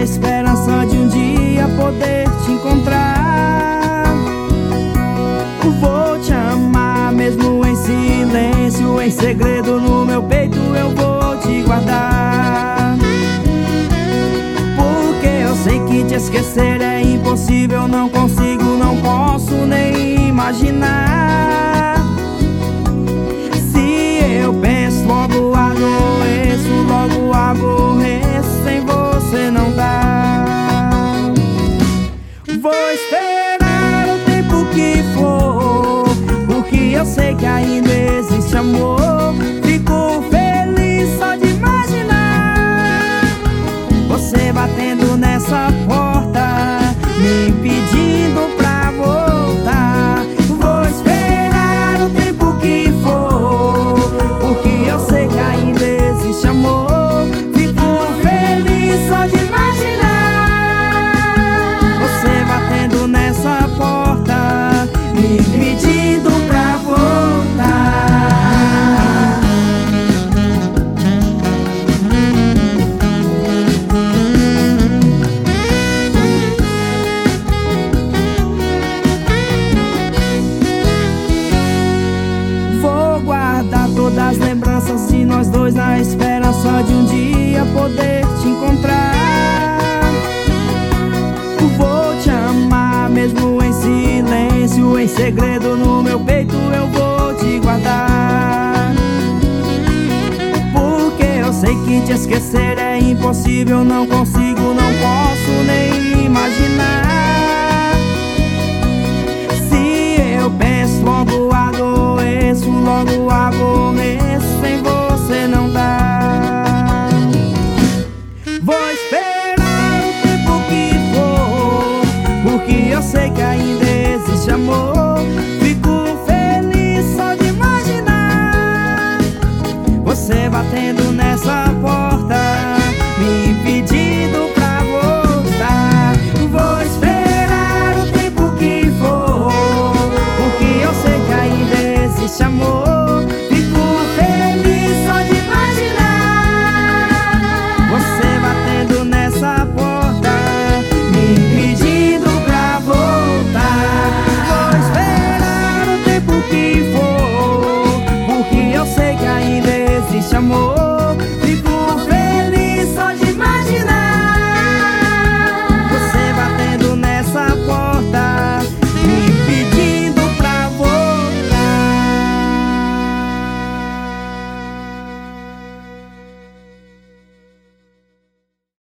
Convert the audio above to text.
esperança de um dia poder te encontrar. Vou te amar mesmo em silêncio, em segredo no meu peito eu vou te guardar. Porque eu sei que te esquecer é impossível, não consigo, não posso nem imaginar. Se eu penso, logo adoeço, logo aborreço, sem você não dá. Vou esperar o tempo que for, porque eu sei que ainda existe amor. Fico feliz só de imaginar você batendo nessa porta, me pedindo pra voltar. Vou esperar o tempo que for, porque eu sei que ainda existe amor. Fico feliz só de imaginar você batendo nessa porta, me pedindo pra voltar. Vou guardar todas as lembranças de nós dois, na esperança de um dia poder te encontrar. Vou te amar mesmo em silêncio, em segredo no meu peito eu vou te guardar. Porque eu sei que te esquecer é impossível, não consigo, não posso nem imaginar. Se eu penso, logo adoeço, logo aborreço, sem você não dá. Vou esperar o tempo que for, porque eu sei que ainda existe amor. Fico feliz só de imaginar você batendo nessa